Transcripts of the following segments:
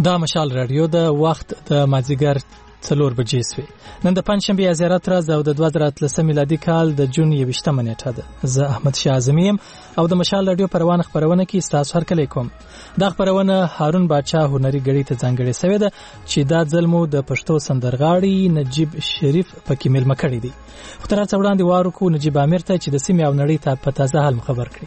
دا مشال رادیو د وخت د مازیګر 4 بجې سوی. نن د پنځشنبه زیارت راز او د 2013 میلادي کال د جون 21 نیټه ده. زه احمد شاه اعظمي او د مشال رادیو پروانه خبرونه کې تاسو هر کله کوم. دا خبرونه هارون باچا هنري غړي ته ځانګړې شوې ده چې دا ځلمو د پښتو سندرغاړي نجیب شریف پکې ملما کړی دی. خو تر څو وړاندې وارو کو نجیب امیر ته چې د سیمې او نړۍ ته په تازه حال خبر کړي.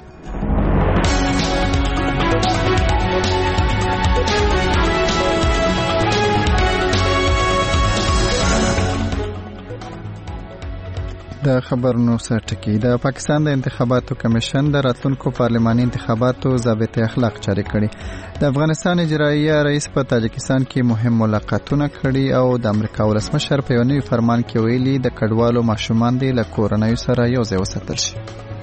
د خبرونو سرټکی. د پاکستان د انتخاباتو کمیشن د راتلونکو پارلماني انتخاباتو ضابطه اخلاق جاری کړي. د افغانستان اجراییه رئیس په تاجکستان کې مهم ملاقاتونه کړي او د امریکا ولسمشر په یو نوی فرمان کې ویلي د کډوالو ماشومان د کورنۍ سره یو ځای وساتل شي.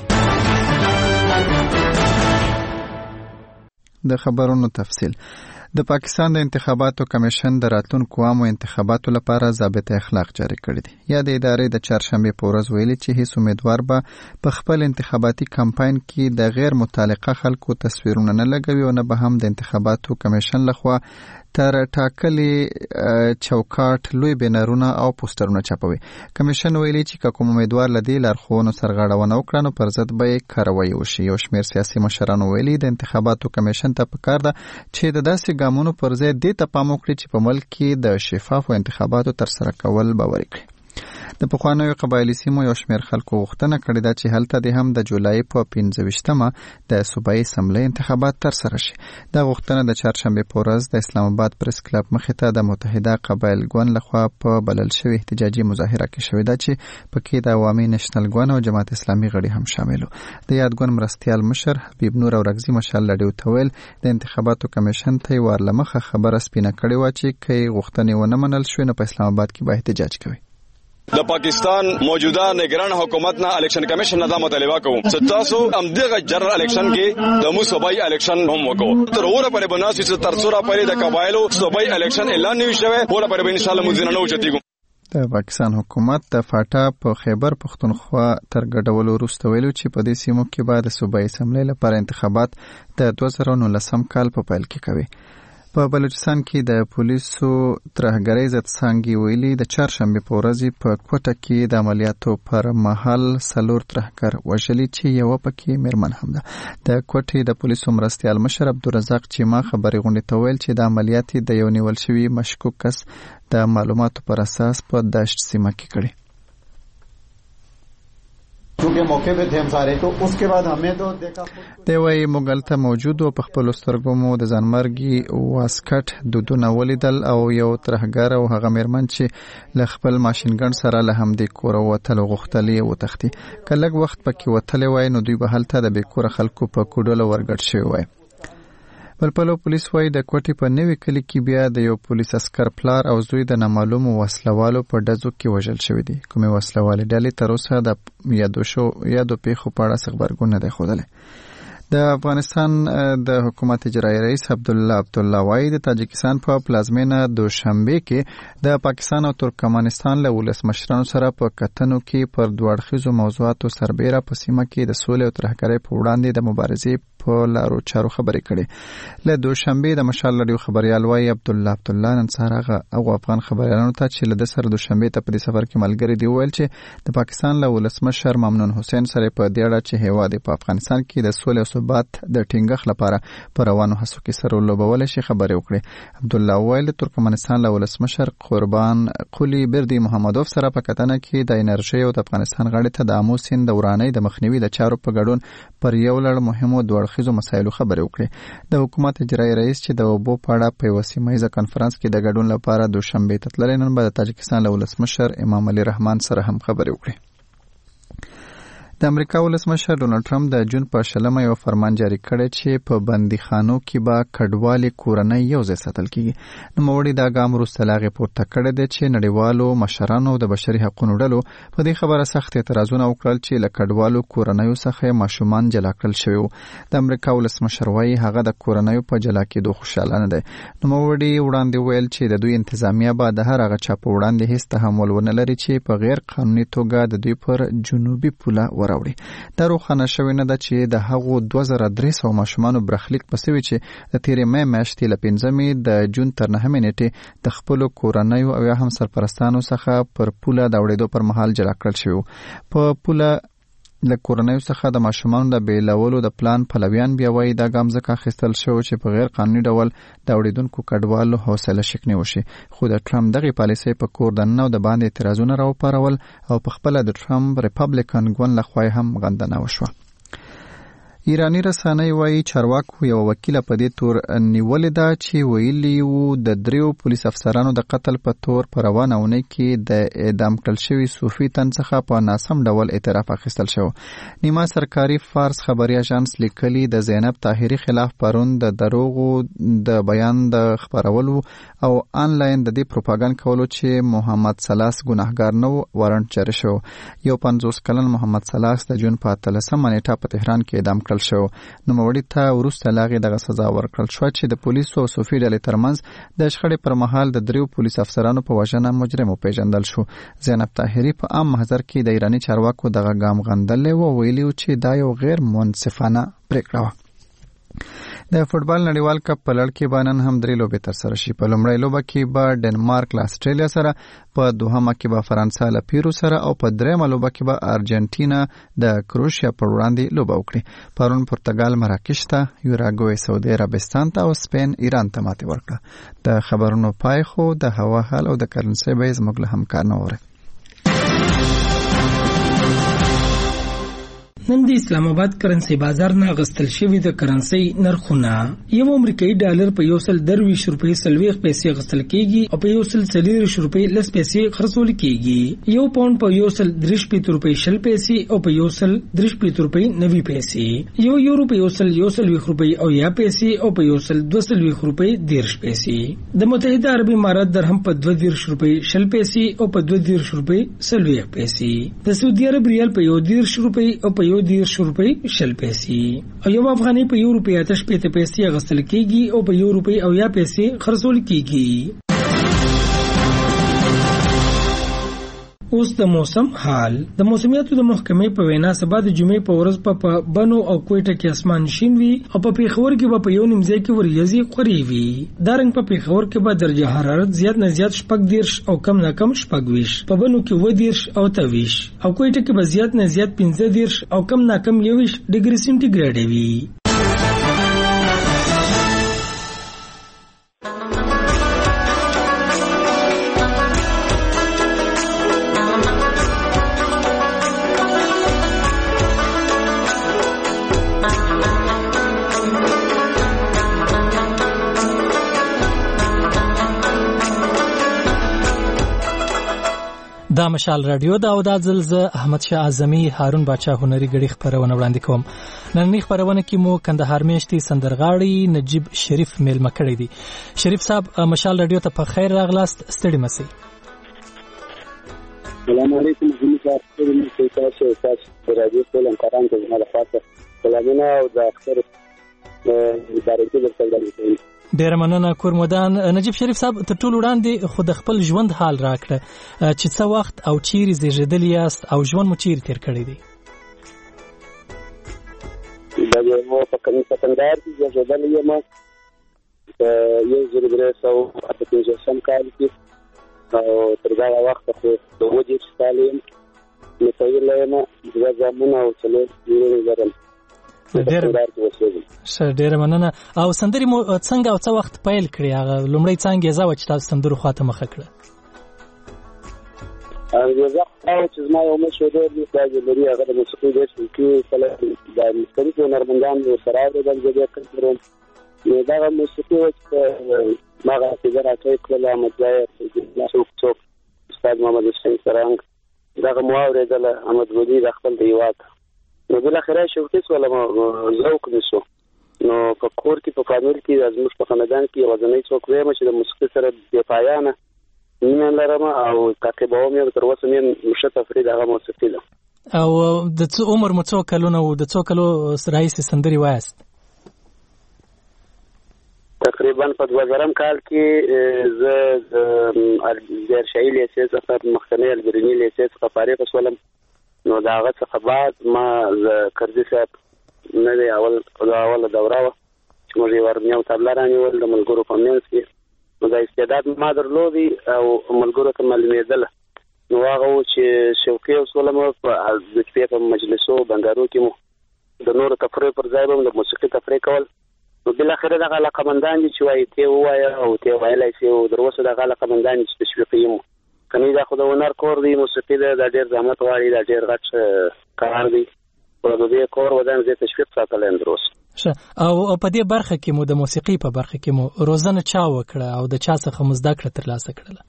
د خبرونو تفصیل. د پاکستان د انتخاباتو کمیشن د راتلونکو عامو انتخاباتو لپاره ضابطه اخلاق جاری کړی دی. یا د ادارې د چهارشنبه په ورځ ویلي چې هیڅ امیدوار به په خپل انتخاباتي کمپاین کې د غیر متعلقه خلکو تصویرونه نه لګوي او نه به هم د انتخاباتو کمیشن لخوا تر ټاکلي چوکاټ لوی بنرونه او پوسټرونه چاپوي. کمیشن ویلي چې کوم امیدوار لدی لارښوونو سرغړونه وکړي نو پر ضد به کاروایی وشي. یو شمېر سیاسي مشرانو ویلي د انتخاباتو کمیشن ته پکار ده چې د داسې ګامونو پر ځای دې ته پام وکړي چې په ملک کې د شفافو انتخاباتو ترسره کول باور کړي. د پخوانیو قبایلی سیمو یو شمېر خلکو غوښتنه کړې ده چې هلته د هم د جولای په 15مه د صوبایي اسمبلی انتخابات ترسره شي. دا غوښتنه د چهارشنبه په ورځ د اسلام آباد پریس کلب مخې ته د متحده قبایل ګوند لخوا په بلل شوی احتجاجي مظاهره کې شوې ده چې پکې د عوامي نېشنل ګوند او جماعت اسلامي غړي هم شامل وو. د یاد ګوند مرستیال مشر حبیب نور اورګزي مشال لډیو تویل د انتخاباتو کمیشن ته ورلمخه خبره سپینه کړې و چې کې غوښتنې ونه منل شوې نو په اسلام آباد کې به احتجاج کوي. د پاکستان موجوده نگران حکومت نه الیکشن کمیشن نه دا مطالبه کوم چې تاسو امدغه جنرال الیکشن کې د مو صوبایي الیکشن هم وکړو. تر اوره پرې بناسي چې تر څوره پرې د قبایلو صوبایي الیکشن اعلان نه شوی اوره پرې ان شاء الله مونږ نه وچتیږو. د پاکستان حکومت د فاټا په خیبر پختونخوا تر ګډولو وروسته ویلو چې په دې سیمو کې به د صوبایي اسمبلی لپاره انتخابات د 2019 کال په پیل کې کوي. په بلوچستان کې د پولیسو ترهګرۍ ضد څانګې ویلي د چهارشنبه په ورځ په کوټه کې د عملیاتو پر مهال 4 ترهګر وژلي چې یو پکې میرمن هم ده. د کوټې د پولیسو مرستیال مشر عبدالرزاق چیما خبري غونډې ته ویل چې د عملیات د یو نیول شوی مشکوک کس د معلوماتو پر اساس په دشت سیمه کې کړی. چونکه موقع पे थे हम सारे तो उसके बाद हमें तो देखा دی وای مغلطه موجود او په خپل سترګو مو د ځانمرګي واسکټ دودونه ولیدل او یو ترهګر او هغه میرمن چې ل خپل ماشینګن سره له هم د کور وتل غختلې او تختی کله وخت پکې وتلې وای نو دوی به هلته د بیکور خلکو په کوډول ورګټ شوی وای. بلپلو پولیس وای د کوټې په نوې کلی کې بیا د یو پولیس عسكر پلار او زوی د نامعلومو وسلوالو په ډزو کې وژل شوی دي. کومې وسلوالې ډلې تر اوسه د یادو پیښو په اړه خبرګون نه دی خوده. د افغانستان د حکومت اجرایي رئیس عبدالله وای د تاجکستان په پلازمینه دوشنبه کې د پاکستان او ترکمنستان له ولسمشرانو سره په کتنو کې پر دوه اړخیزو موضوعاتو سربېره په سیمه کې د سولې او ترهګرۍ په وړاندې د مبارزې په لارو چارو خبرې کړي. له دوشنبه د مشال لډیو خبريال وای عبدالله نن سهار هغه افغان خبريالانو ته چې له سره دوشنبه ته په دې سفر کې ملګری دی ویل چې د پاکستان له ولسمشر ممنون حسین سره په دې اړه چې هیواد په افغانستان کې د سولې او ثبات د ټینګښت لپاره پر روانو هڅو کې سره لوبول شي خبرې وکړي. عبدالله ویل ترکمنستان له ولسمشر قربان قلی بردی محمدوف سره په کتنه کې د انرژي او د افغانستان غړي ته د امو سیند د ورانۍ د مخنیوي د چارو په ګډون پر یو لړ مهمو خیزو مسایلو خبرې وکړي. د حکومت اجرایي رئیس چې د اوبو په اړه په وسیمایزه کانفرنس کې د ګډون لپاره دوشنبه ته تللی نن به د تاجکستان له ولسمشر امام علي رحمان سره هم خبرې وکړي. د امریکا ولسمشر ډونالد ټرمپ د جون په 20 یو فرمان جاری کړی چې په بندیخانو کې به کډوالي کورنۍ یو ځای ساتل کیږي. نو موړي دا ګام وروسته لاغې پورته کړی دی چې نړیوالو مشرانو د بشري حقوقو ډلو په دې خبره سخت اعتراضونه وکړل چې له کډوالو کورنۍ څخه ماشومان جلا کړل شوی. د امریکا ولسمشر وايي هغه د کورنۍ په جلا کېدو خوشاله نه دی. نو موړي وړاندې ویل چې د دوی انتظامیه به د هر هغه چا په وړاندې هیڅ تحمل ونه لري چې په غیر قانوني توګه د دوی پر جنوبي پوله وراوړي. دا روښانه شوې نه ده چې د هغو 2300 ماشومانو برخلیک په سوي چې د تیرې مې میاشتې له 5 د جون تر 9 نیټې د خپل کورنیو او یا هم سرپرستانو څخه پر پوله د وړېدو پر مهال جلا کړل شوی. په پوله له کورنیو څخه د ماشومانو د بیلولو د پلان پلویان بیا وایي دا ګام ځکه اخیستل شو چې په غیر قانوني ډول د اوریدونکو کډوالو حوصله شکني وشي. خو د ټرمپ دغه پالیسۍ په کور دننه او د باندې اعتراضونه راوپارول او په خپل د ټرمپ ریپبلیکن ګوند لخوا هم غندنه وشوه. ایرانی رسنۍ وایي چارواکو یو وکیل په دې تور نیولې ده چې ویلي وو د 3 پولیس افسرانو د قتل په تور په روانه اونۍ کې د اعدام کړل شوي صوفي تن څخه په ناسم ډول اعتراف اخیستل شو. نیمه سرکاري فارس خبري اژانس لیکلي د زینب طاهري خلاف پرون د دروغو د بیان د خبرولو او آنلاین د دې پروپاګاندا کولو چې محمد سلاس ګناهګار نه وارنټ جاری شو. یو 50 کلن محمد سلاس د جون په 13 نیټه په تهران کې اعدام کړل شو. نو مړی ته وروسته لاغې دغه سزا ورکړل شو چې د پولیسو او صوفي ډلې ترمنځ د شخړې پر مهال د 3 پولیس افسرانو په وژنه مجرم وپیژندل شو. زینب طاهري په عام محضر کې د ایرانی چارواکو دغه ګام غندلې او ویلي چې دا یو غیر منصفانه پریکړه وه. د فوټبال نړیوال کپ په لړ کې بانن هم 3 لوبې تر سره شي. په لومړۍ لوبه کې به ډنمارک له استرالیا سره، په دوهمه کې به فرانسه له پیرو سره او په درېمه لوبه کې به ارجنټینا د کروشیا پر وړاندې لوبه وکړي. پرون پرتګال مراکش ته، یوراګوای سعودي عربستان ته او سپین ایران ته ماتې ورکړه. د خبرونو پای خو د هوا حال او د کرنسي بیه زموږ له همکار نه وره. نن د اسلام آباد کرنسي بازار نه غستل شوی د کرنسي نرخونه. یو امریکایي ډالر په 123 روپۍ 40 پیسې غستل کیږي او په 140 روپۍ 10 پیسې خرڅول کیږي. یو پاوند په 130 روپۍ 20 پیسې او په 130 روپۍ 90 پیسې. یو یورو په 120 روپۍ او یا پیسې او په 120 روپۍ 10 پیسې. د متحده عرب امارات درهم په 22 روپۍ 20 پیسې او په 22 روپۍ 40 پیسې. د سعودي عرب ریال په 10 روپۍ او په 10 روپۍ 20 پیسې. او یو افغاني په 1 روپۍ 8 پیسې غستل کیږي او په 1 روپۍ او یا پیسې خرڅول کیږي. اوس د موسم حال. د موسمیاتو د محکمې په وینا سبا د جمعې په ورځ په بنو او کوټه کې اسمان شین وي او په پیښور کې په یو نیم ځای کې وریځي خوري وي. دارنګ په پیښور کې به درجه حرارت زیات نه زیات 14 او کم نه کم 20. په بنو کې 20 او 23 او کوټه کې به زیات نه زیات 15 او کم نه کم 20 ډیګري سنټیګریډ وي. دا مشال رادیو دا او دا ځل احمد شاه اعظمي هارون باچا هنري غړي خبرونه وړاندې کوم. نن خبرونه کې مو کندهار میشتي سندرغاړي نجیب شریف میلمه کړی دی. شریف صاحب مشال رادیو ته په خیر راغلاست. ستړي مسئ. السلام علیکم. زموږ تاسو رادیو ټول همکاران ته زما د خاطر سلامونه او د اختر مبارکي درته ډیر مننه کورمدان. نجیب شریف صاحب ته ټول وړاندې خود خپل ژوند حال راکړه چې څه وخت او چیرې زیږیدلی یاست او ژوند مو چیرې تیر کړی دی؟ دا یو په کندهار کې زیږیدلی یم په 1358 کال کې او تر هغه وخته خو د 20 کال یم متویلی یم. 2 زامن او 4 لوڼې لرم. ډیر مننه. او سندري مو څنګه او څه وخت پیل کړی؟ هغه لومړی څنګه زاوه چې تاسو سندرو خواته مخه کړه؟ هغه چې زما یو مشهور دی چې لري هغه د موسیقي د شوکي کله د مختلفو هنرمندانو سره د جګړې کړو. نو دا موسیقي چې ما غواړم چې راځي کله مجاهد څوک استاد محمد حسین سرنګ دا مو اوریدل احمد ودی د خپل دیوات. نو بل اخره شوکي ولا ذوق نشو. نو په کور کې په فامیل کې زموږ په خاندان کې وزنۍ څوک وایم چې د موسیقي سره د پایانه مینه لرم او تعقیبوم یې تر اوسه مې مشه تفرید هغه موسیقي ده. او د څو عمر مو څو کلونه او د څو کلو رئیس سندري وایست؟ تقریبا په 2000 کال کې زه د ارشایي لیسې څخه مخکنی البرنی لیسې څخه فارغ شولم. نو دا هغه څخه بعد ما کردي صاحب نه دی اول دوره وه چې موږ یې ورنیو تابله رانیول د ملګرو په منځ کې. نو دا استعداد ما درلودی او ملګرو ته معلومېدله. نو هغه و چې شوقي اصوله مو په د شپې په مجلسو بنډارو کې مو د نورو تفریح پر ځای به مو د موسیقي تفریح کول. نو بالاخره دغه علاقمندان دي چې وایي تی ووایه او تی ویلی شي او در اوسه دغه علاقمندان دي چې تشویقي مو. که نه دا خو د هنر کور دی، موسیقي ده، دا ډېر زحمت غواړي، دا ډېر غټ کار دی. او د دې کور ودان زه تشویق ساتلی یم در اوسه. او په دې برخه کې مو د موسیقي په برخه کې مو روزنه چا وکړه او د چا څخه مو زده کړه ترلاسه کړله؟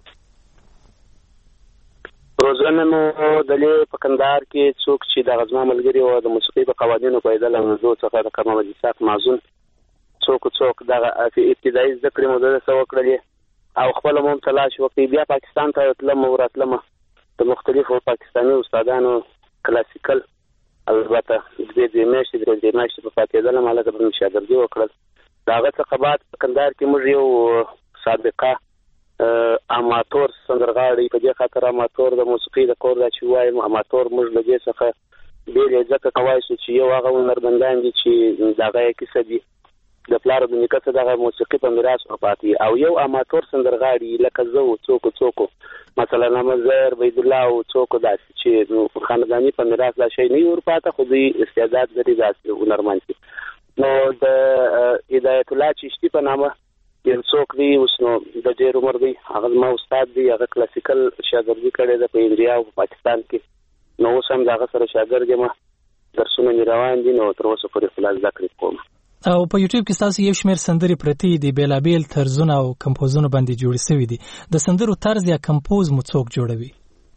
روزنه مو دلې په کندهار کې څوک چې دغه زما ملګري وو د موسیقي په قوانینو پوهېدل، همزو څخه د کمال اسحاق معزون څوک دغه ابتدایي زده کړې مو دده څه وکړلې او خپله مو هم تلاش وکړي. بیا پاکستان ته تلم او راتلم د مختلفو پاکستاني استادانو کلاسیکل، البته دوې میاشتې درې میاشتې په پاتېدلم، هلته به مې شاګردي وکړل. د هغه څخه بعد په کندهار کې موږ یو سابقه اماتور سندرغاړی، په دې خاطر اماتور د موسیقي د کور دا چې وایم اماتور موږ له دې څخه ډېر ځکه کولی شو چې یو هغه هنرمندان دي چې د هغه یې کیسه دي د پلار د نیکه څخه دغه موسیقي په میراث ورپاتې، او یو اماتور سندرغاړي لکه زه و څوک مثلا نمزر بيدالله او څوک داسې چې خانداني په میراث دا شی نه ورپاته، خو دوی استعداد لري داسې هنرمند دي. نو د هدایت الله چشتي په نامه یو څوک دی، اوس نو د ډېر عمر دی، هغه زما استاد دی، هغه کلاسیکل شاګردي کړې ده په انډیا او په پاکستان کې. نو اوس هم د هغه سره شاګرد یم، درسونه مې روان دي، نو تر اوسه پورې خپله زده کړې کوم. او په یوټیوب کې ستاسو یو شمېر سندرې پرتې دي، بېلابېل طرزونه او کمپوزونه باندې جوړې شوي دي. د سندرو طرز یا کمپوز مو څوک جوړوي؟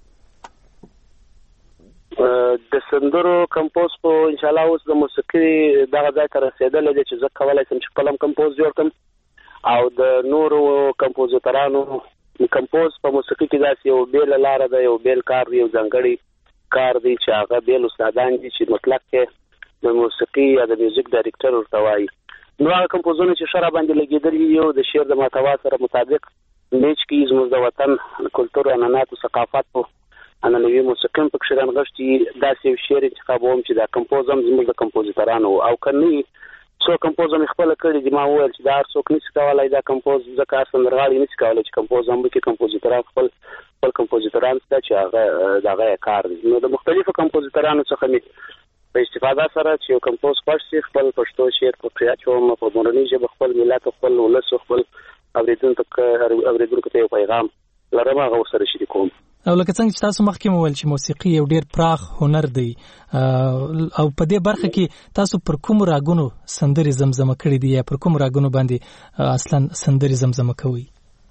د سندرو کمپوز په انشاءالله اوس د موسیقي دغه ځای ته رسېدلی دی چې زه کولی شم چې خپل هم کمپوز جوړ کړم، او د نورو کمپوزیترانو کمپوز په موسیقي کې داسې یو بیله لاره ده، یو بیل کار دی، یو ځانګړی کار دی چې هغه بیل استادان دي چې مطلق کې د موسیقي یا د میوزیک ډایرکټر ورته وایي. نو هغه کمپوزونه چې ښه راباندې لګېدلي یو د شعر د محتوا سره مطابق میچ کړي، زموږ د وطن کلتور، عنعناتو، ثقافتو، عنعنوي موسیقي هم پکښې رانغښتي، داسې یو شعر انتخابوم چې دا کمپوز هم زموږ د کمپوزیترانو و. او که نه څو کمپوز هم خپله کړي دي، ما وویل چې دا هر څوک نشي کولی دا کمپوز، ځکه هر سندرغاړي نشي کولی چې کمپوز هم وکړي. کمپوزیتران خپل کمپوزیتران شته چې هغه د هغه یې کار دی. نو د مختلفو کمپوزیترانو څخه مې په استفاده سره چې یو کمپوز خوښ شي، خپل پښتو شعر په اچوم، په مورنۍ ژبه خپل ملت، خپل ولس، خپل اورېدونکو ته یو پیغام لرم، هغه ورسره شریکوم. او لکه څنګه چې تاسو مخکې وویل چې موسیقي یو ډېر پراخ هنر دی، او په دې برخه کې تاسو پر کومو راګونو سندرې زمزمه کړي دي یا پر کومو راګونو باندې اصلا سندرې زمزمه کوئ؟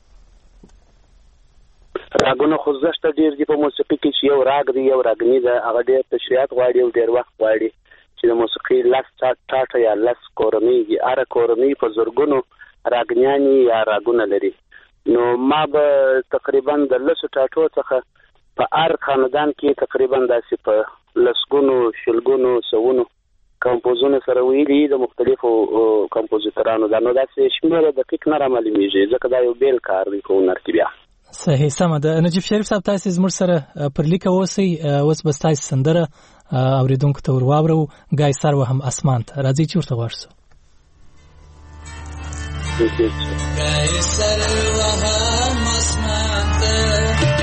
راګونه خو زشته ډېر دي په موسیقي کې، چې یو راګ دی، یو راګني ده، هغه ډېر تشریحات غواړي او ډېر وخت غواړي چې د موسیقي 10 ټاټه یا 10 کورنۍ دي، هره کورنۍ په زرګونو راګنیانې یا راګونه لري. نو ما به تقریبا د 10 ټاټو څخه په هر خاندان کې تقریبا داسې په لسګونو، شلګونو، سوونو کمپوزونه سره ویلي د مختلفو کمپوزیترانو. دا نو داسې شمېره دقیق نه رامعلومېږي، ځکه دا یو بیل کار دی په هنر کې. بیا صحیح، سمه ده. نجیب شریف صاحب، تاسو زموږ سره پر لیکه اوسئ. اوس به ستاسو سندره اورېدونکو ته ور واورو، ګای سر وهم اسمان ته. راځئ چې ورته غوږ شو. ګای سر وهم اسمان ته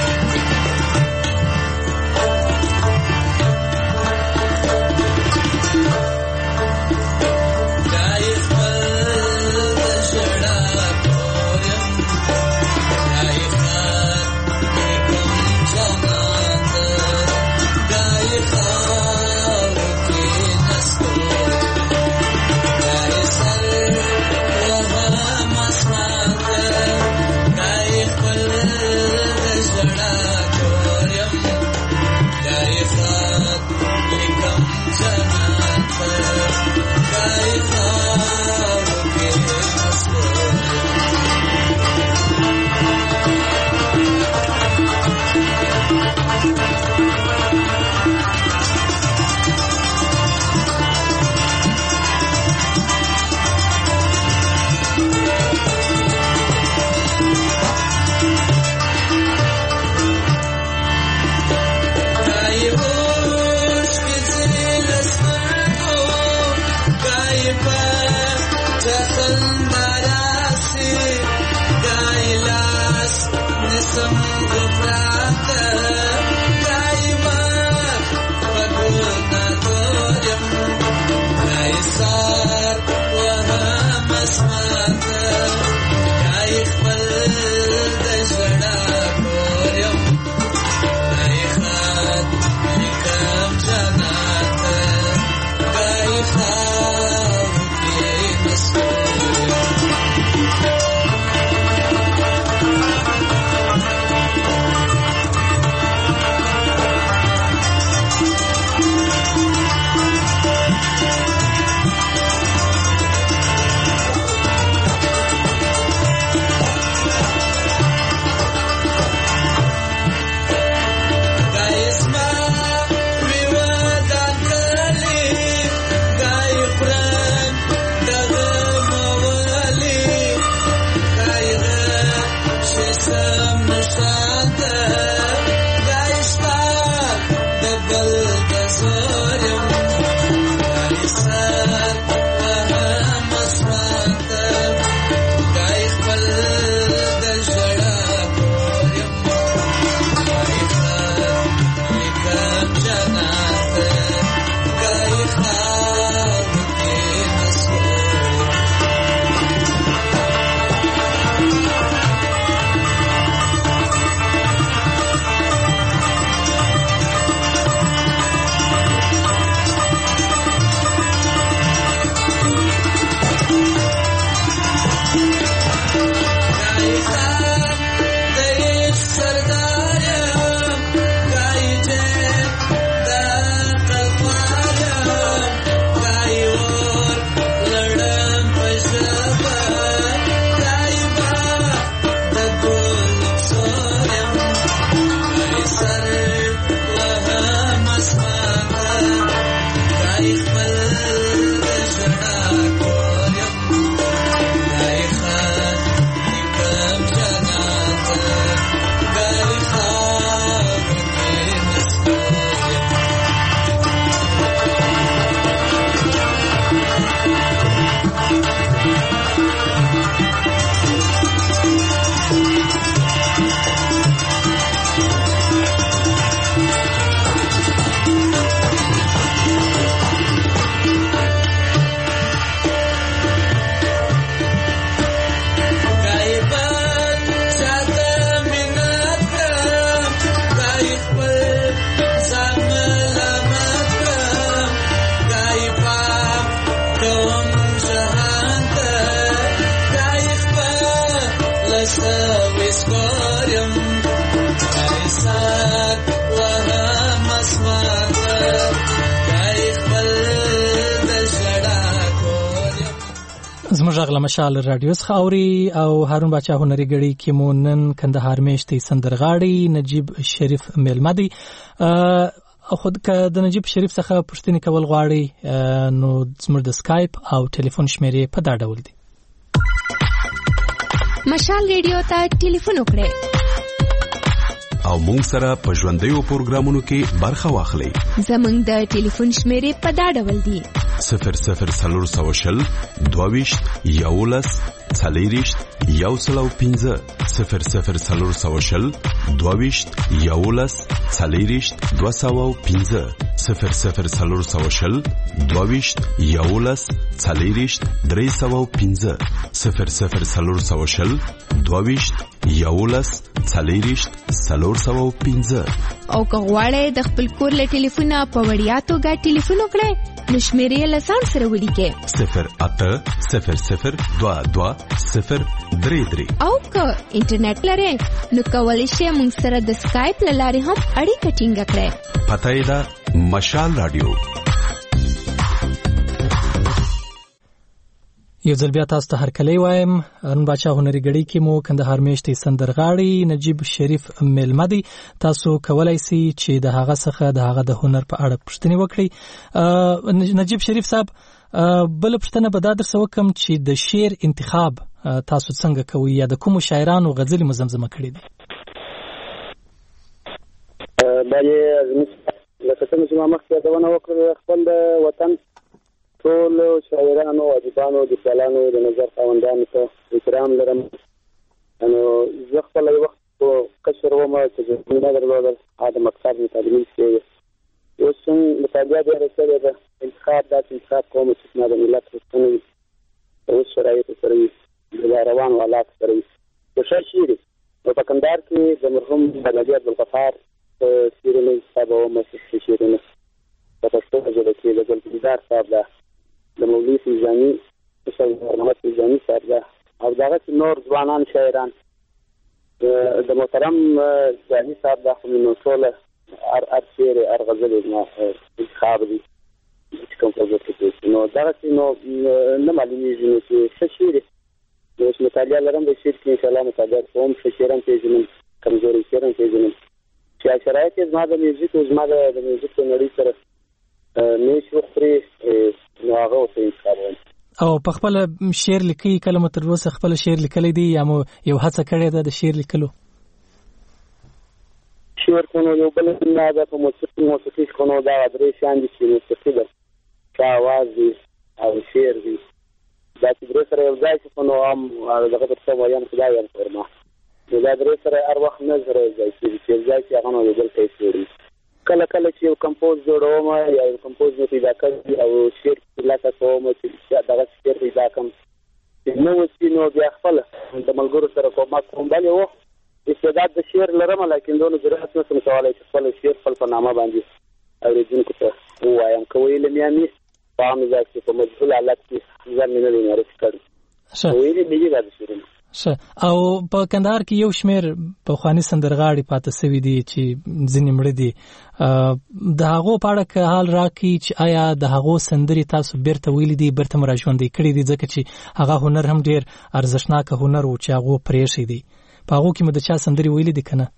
زموږ غلا مشال رادیو خاوري او هارون بچا هنري غړي کې مو نن کندهار میشتي سندرغاړي نجیب شریف میلمدي خود که د نجیب شریف څخه پوښتنه کول غواړي نو زموږ د سکایپ او ټلیفون شمیرې په دا ډول دي. مشال ریډیو ته ټلیفون وکړئ او مونږ سره په ژوندیو پروګرامونو کې برخه واخلئ. زموږ د ټلیفون شمیرې په دا ډول دي 0040 22 11 40 115 0040 22 11 40 215 0040 22 11 40 315 0040 22 11 40 315 او که غواړئ د خپل کور له ټلیفونه په وړیا توګه ټلیفون وکړئ نو شمیرې له ځان سره ولیکئ 0800 22 033 او که انټرنیټ لرئ نو کولی شئ موږ سره د سکایپ له لارې هم اړیکه ټینګه کړئ. پته یې ده مشال رادیو. یو ځل بیا تاسو ته هرکلی وایم. هارون بچا هنري غړي کې مو کندهار میشتي سندرغاړي نجیب شریف میلمدي تاسو کولای شئ چې د هغه څخه د هغه د هنر په اړه پوښتنه وکړئ. نجیب شریف صاحب بل پوښتنه به دا درسه وکم چې د شعر انتخاب تاسو څنګه کوئ یا د کوم شاعرانو غزل مزمزمه کړي دي؟ لکه څنګه چې ما مخکې یادونه وکړه خپل وطن ټول شاعرانو ادیبانو لیکوالانو د نظر خاوندانو ته احترام لرم. نو زه خپل وخت کشر ومه چې نه درلودل د مکتب تعلیمي کې اوس مطالعه ډېره سره ده انتخاب کوم چې نه د ملت حقوق اوس شرایط سره د روان حالات سره په شیری په کندهار کې د مرحوم نبی عبدالغفار سیرونه حساب او مسجد شیرونه په پښتو ژبه کې د ګلدار صاحب ده د مولوی فیضانی محمد فیضانی صاحب ده او دغه نور ځوانان شاعران د محترم ځانی صاحب ده نو ټول ارشیر ارغزل نه انتخاب دي کوم څه کې نو دغه نو نه معلومیږي چې څه شي اوس مطالعه لرم د شعر کې ان شاء الله مطالعه کوم شعران پیژنم کمزوري شعران پیژنم چې شرایط زما د میوزیک او زما د میوزیک په نړۍ سره نشو خوري نو هغه اوسې انتخابوم او په خپل شعر لیکي کلمه تر اوسه خپل شعر لیکلی دی یا یو هڅه کړې ده د شعر لیکلو شعر کوو یو بل نه ده په موسیقي کوو دا درې شان دي چې موسیقي ده آواز دي او شعر دي دا چې درې سره یو ځای چې نو هم دغه څه وایي خدای یې فرما دا درې سره هر وخت نظر ځای چې ځای چې هغه نو بل څه شي کله چې یو کمپوز جوړوم یا یو کمپوز نه پیدا کوي او شعر لکه کوم چې دغه شعر پیدا کوم نو چې نو بیا خپل د ملګرو سره کوم باندې وو استعداد د شعر لرم لیکن دونه ضرورت نه سم کولای چې خپل شعر خپل په نامه باندې اوریدونکو ته وایم کوي لمیامي فهم ځکه په مجهول حالت کې ځان نه لري نارس کړی ویلي میږي دا شعرونه او په کندهار کې یو شمیر په خواني سندرغاړي پاتې سوي دي چې ځینې مړ دي د هغو په اړه که حال راکړي چې آیا د هغو سندرې تاسو بیرته ویلي دي بیرته مو راژوندي کړي دي ځکه چې هغه هنر هم ډېر ارزښتناک هنر و چې هغو پرېښی دی په هغو کې مو د چا سندرې ویلي دي که نه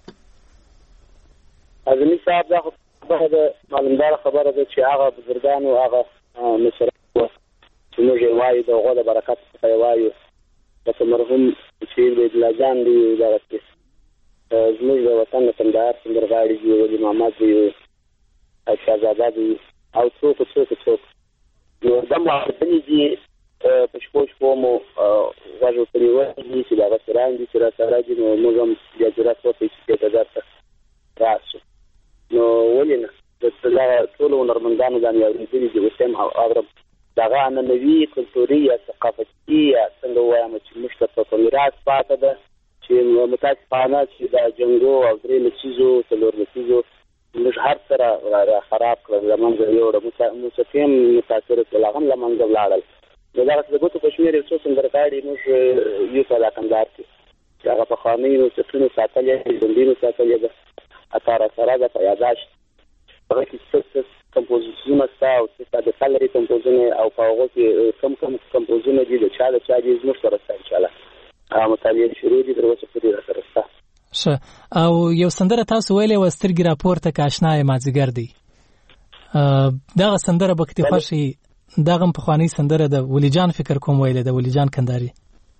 اعظمي صاحب دا خبره ده معلومداره خبره ده چې هغه بزرګانو هغه مشران چې موږ یې وایو د هغو د برکت څخه یې وایو لکه مرحوم شهید عبدالله جان دی دغه زموږ د وطن د کندهار سندرغاړي دي ولي محمد دی شهزاده دی او څوک نو دا معرفني دي په شپو مو غږ پرېوځي دي چې دغه سران دي چې را سره دي نو موږ هم بیا جرات وکړو چې درته راشو نو ولې نه د ټولو هنرمندانو باندې اورېدلي دي اوس هم اورم دغه عنعنوي کلتوري یا ثقافتي یا څنګه وایم چې موږ ته په میراث پاتې ده چې متاسفانه چې د جنګو او درې لسیزو څلور لسیزو موږ هر سره خراب کړل له منځه یوړه موسیقي هم متاثره کړل هغه هم له منځه ولاړل نو دغه د ګوتو په شمېر یو څو سندرغاړي موږ یو په کندهار کې چې هغه پخواني موسیقي ساتلې ژوندي ساتلې ده اتاره سره ده په یاداشت هغه کې څه کمپوزیشنونه ستا او څه د کلري کمپوزونه او په هغه کې کم کمپوزونه دي د چا دي زموږ سره ستا ان شاء الله مطالعه شروع دي تر اوسه پورې سره ستا او یو سندره تاسو ویلې و سترګې راپورته که اشنا یې مازدیګر دی دغه سندره به کتې خوښي دغه پخوانۍ سندره د ولی جان فکر کوم ویلې د ولی جان کندهاري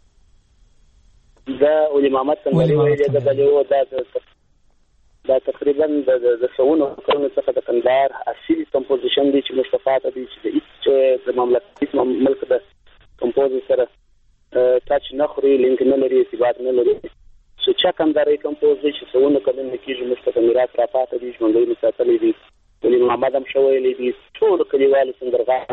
دا ولی محمد کندهاري ویلې د بلو دا تقریبا د سونو کلونو څخه د کندهار اصلي کمپوزیشن دی چې مصطفی ته دی چې د مملکت ملک د کمپوزر سره ټاچ نه خوري لینک نه لري ارتباط نه لري چې چا کندهاري کمپوزر چې سونو کلونو کې مصطفی میراث را پاتې دي ژوندۍ مساتلې دي ولی محمد هم شویلې دي ټول کلیوالو سندرغاړي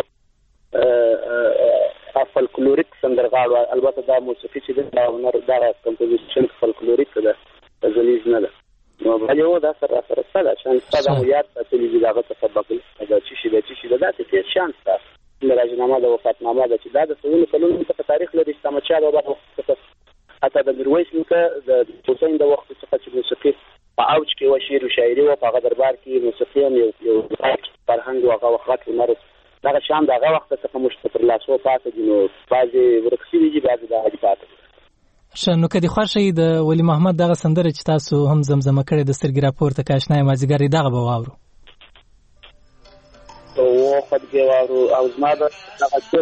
فولکلوریک سندرغاړو البته دا موسیقي چې دا هنر دا کمپوزیشن فولکلوریک ده ځلیز نه ده نو بلو دا سره سره شان ستاسو مو یاد ساتلی دی هغه سبب دا چې دا څه شان ستاسو د راجنامه د وفاتنامه د چې دا د سونو کلونو په تاریخ لري چې چا به حتی د میرویس نیکه د حسین د وخت څخه چې موسیقي په اوج کې و شعر او شاعري و په دربار کې موسیقي هم یو فرهنګ او هغه وخت نور دا شان دغه وخت څخه مشتتر لاسو پاتې دي نو بعضي ورکسي دي بعضي د حاجی پاتې نو کدي خوښي د ولی محمد دغه سندره چې تاسو هم زمزمه کړې د سترګې راپورته که اشنا یې مازدیګر دغه به واورو او خد کې واورو او زما د دغه څه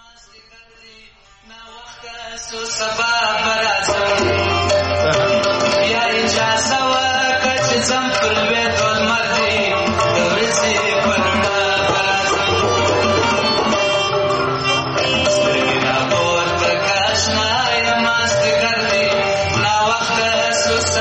سبا برازم یا اجازه وکړه چې زم پر وېد ولمرځي د ورسي پرنا برازم سترګې راپورته که اشنا یې مازدیګر دی نا وخته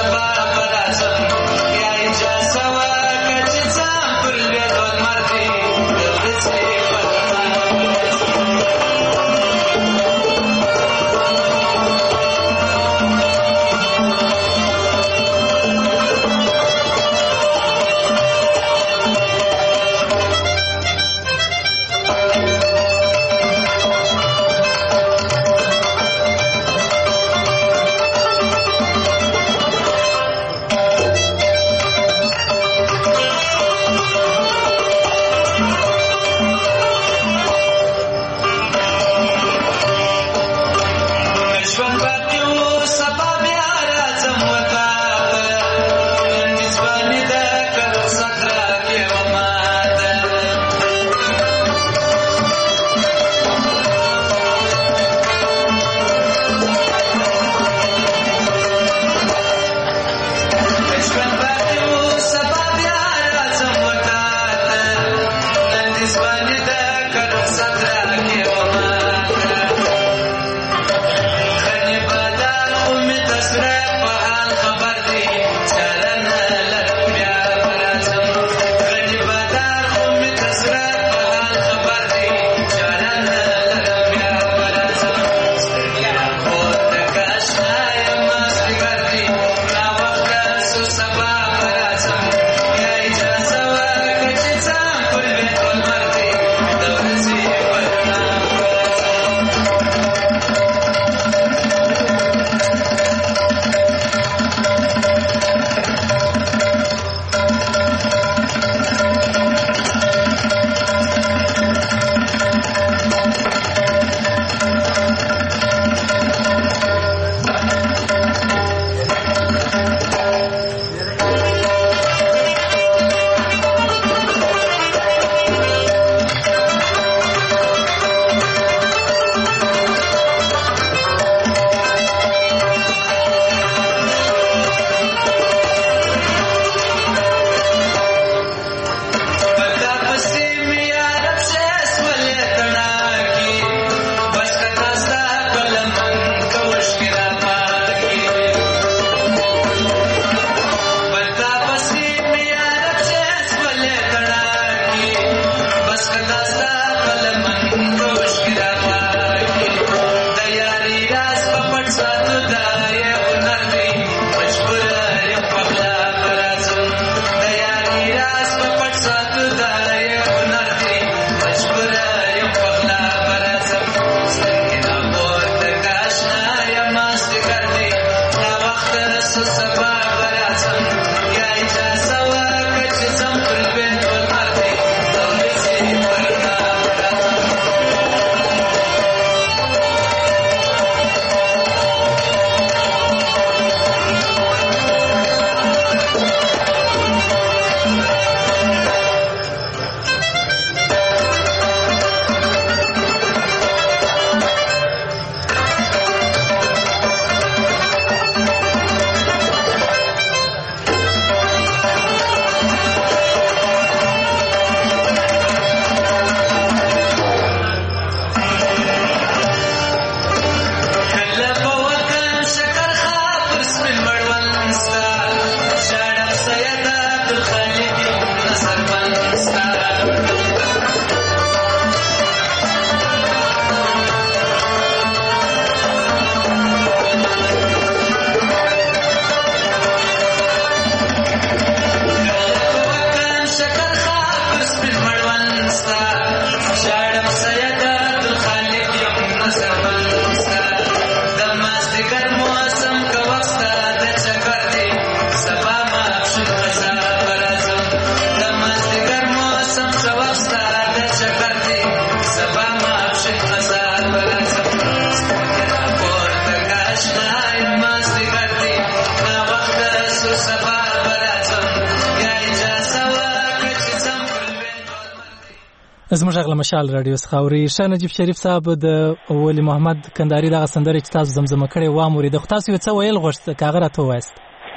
زموږ غل مشال رادیو څخاوري شاه نجیب شریف صاحب د ولی محمد کندهاری دغه سندره چې تاسو زمزمه کړې و موري د تاسو څه ویل غوښته کاغه راته وایست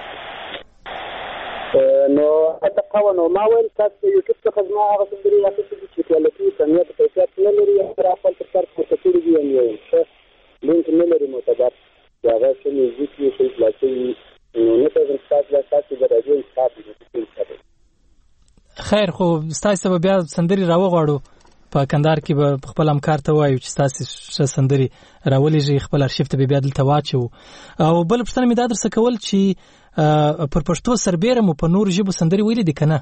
نو اتقوا نو ما ویل تاسو یوټیوب څخه ما هغه سندري راځي چې کوالټي څنګه په کیفیت نه لري یا خپل تر څو کتوري دی یو څه لینک نه لري معتبر هغه څه میوزیک یې څه لاسي نو نه تاسو تاسو د راځي تاسو خیر خو تاسو بیا سندري راوغواړو په کندهار کې به خپل همکار ته وایو چې تاسو ش سندري راولېږي خپل ارشیف ته بیا دلته واچو او بل پښتنه مې دا درس کول چې پر پښتو سربېره مو په نور ژبو سندري ویلې دي کنه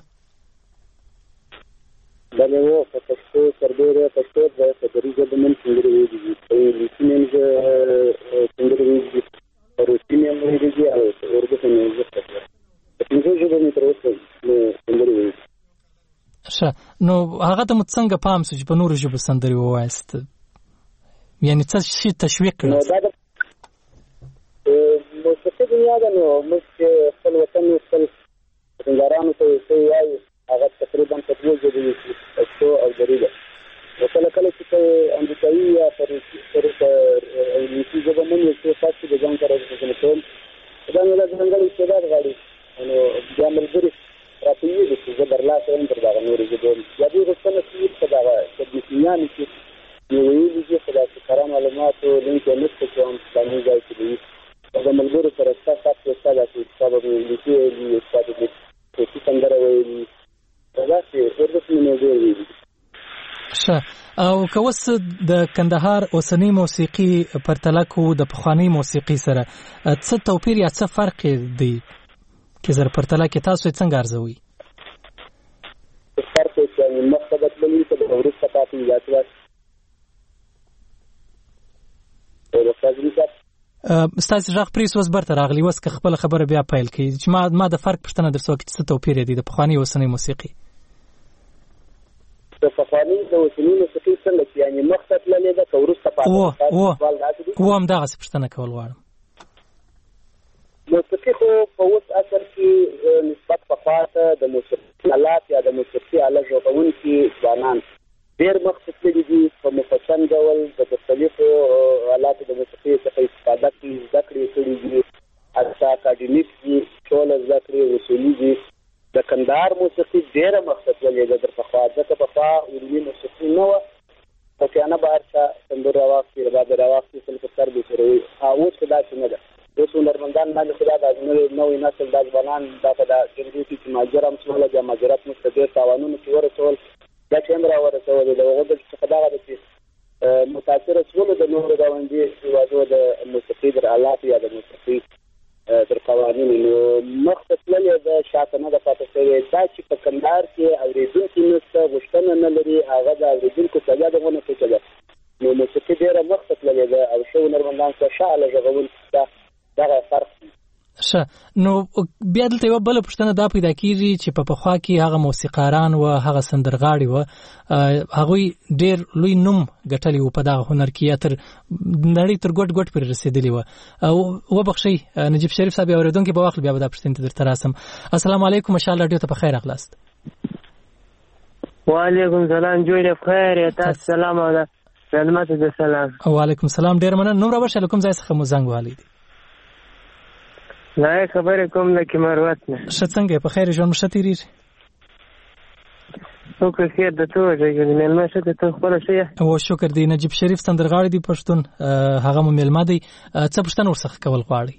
دا نو په پښتو سربېره پښتو د سندري ژبه من سندري ویلې دي لیکن سندري ویلې دي روسي مې ویلې دي او اردو څه نه ویلې دي په ژبه مې تر اوسه سندري ویلې ښه نو هغه ته مو څنګه پام سو چې په نورو ژبو سندري ووایست یعنی څه شي تشویق کړل نو څه دنیا ده نو موږ خپل وطن خپل څنګهرانو ته وایي هغه تقریبا په دوه ژبو پښتو او دري ده کله کله چې امریکایي یا فرانسوي انګلیسي ژبه مونږ څه تاسو د ځان سره کوم دا نه د څنګه استعداد غواړي نو بیا ملګری راته یې چې زه برلاسه یم پر دغه نورې ژبې یا دوی غوښتنه کوي په دغه تدریسیانو کې یو ویلي چې په داسې کره معلوماتو لینک یې نشته چې هم فلاني ځای کې وي د ملګرو سره ستا داسې ستا به انګلیسي ویلي ستا د روسي سندره ویلي داسې اردو کې مې ډېر ویلي ښه او که اوس د کندهار اوسنۍ موسیقي پرتله کوو د پخوانۍ موسیقي سره څه توپیر یا څه فرق دی که زر پرتله کې تاسو څنګه ارزوي فرق یې مختلف بللی ته د وروسته پاتې یادوي ستاسو ژغ پریس اوس برته راغلی اوس که خپل خبره بیا پیل کړي چې ما د فرق پوښتنه درڅو کې څه توپیر دی د پخوانۍ اوسنۍ موسیقي د پخوانۍ د اوسنۍ موسیقي څنګه چې یعنی مختلف بللی ده که وروسته پاتې هم دغسې پوښتنه کول غواړم موسیقي خو په اوس اثر کې نسبت پخوا ته د موسیقي آلات یا د موسیقي آله ژغورونکي ځوانان ډېر مخکې تللي دي په مفصل ډول د مختلفو آلاتو د موسیقي څخه استفاده کوي زده کړې کړي دي حتی اکاډمیک دي ټوله زده کړې اصولي دي د کندهار موسیقي ډېره مخکې تللې ده تر پخوا ځکه پخوا علمي موسیقي نه وه صوفیانه به هر چا سندرې راواخلي رباب یې راواخلي تل په سر به یې سره وي اوس خو داسې نه ده اوس هنرمندان باندې خو دا د نوی نسل دا ځوانان دا په دا جنګو کې چې مهاجر هم شوله بیا مهاجرت موږ ته ډېر تاوانونه چې ورسول دا چې هم راورسولې د هغو دلته څخه دغه ده چې متاثره شولو د نورو ګاونډي هېوادو د موسیقي در آلاتو یا د موسیقي در قوانینو نو مخته تللې ده شاته نه ده پاتې شوې دا چې په کندهار کې اورېدونکي نشته غوښتنه نه لري هغه د اورېدونکو سویا دغونه ټکه ده نو موسیقي ډېره مخته تللې ده او ښه هنرمندان څه ښه آله غږونکي شته دغه فرق دی ښه نو بیا دلته یوه بله پوښتنه دا پیدا کېږي چې په پخوا کې هغه موسیقاران و هغه سندرغاړي و هغوی ډېر لوی نوم ګټلی و په دغه هنر کې یا تر نړۍ تر ګوټ ګوټ پورې رسېدلي وه وبخښئ نجیب شریف صاحب یا اورېدونکي به واخلي بیا به دا پوښتنې ته درته راسم السلام علیکم مشال راډیو ته په خیر راغلاست وعلیکم سلام جوړ بخیر تاسو سلام او خدمت د سلام وعلیکم سلام ډېر مننه نوم راوړئ له کوم ځای څخه مو زنګ وهلی دی نه خبرې کوم د کمروت نه ښه څنګه په خیر ژوند مو ښه تېرېږي شکر خیر د تو مېلمه ښه د تو خپله ښه یې او شکر دی نجیب شریف سندرغاړی دی پښتون هغه مو مېلمه دی څه پوښتنه ورڅخه کول غواړئ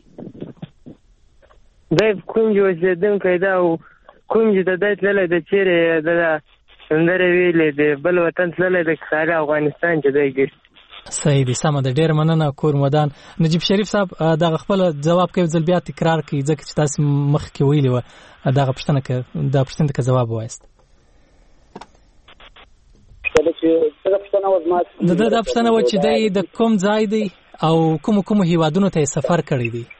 دی کونج اوسېدونکی ده او کونج د دی تللی د چیرې د سندرې ویلې د بل وطن تللی د ساره افغانستان چې دی ګرځي صحیح دی سمه ده ډېر مننه کور ودان نجیب شریف صاحب دغه خپله ځواب کوي ځل بیا تکرار کړي ځکه چې تاسې مخکې ویلې وه دغه پوښتنه دا پوښتنې ته ځواب ووایست دا پوښتنه وه چې دی د کوم ځای دی او کومو هیوادونو ته یې سفر کړی دی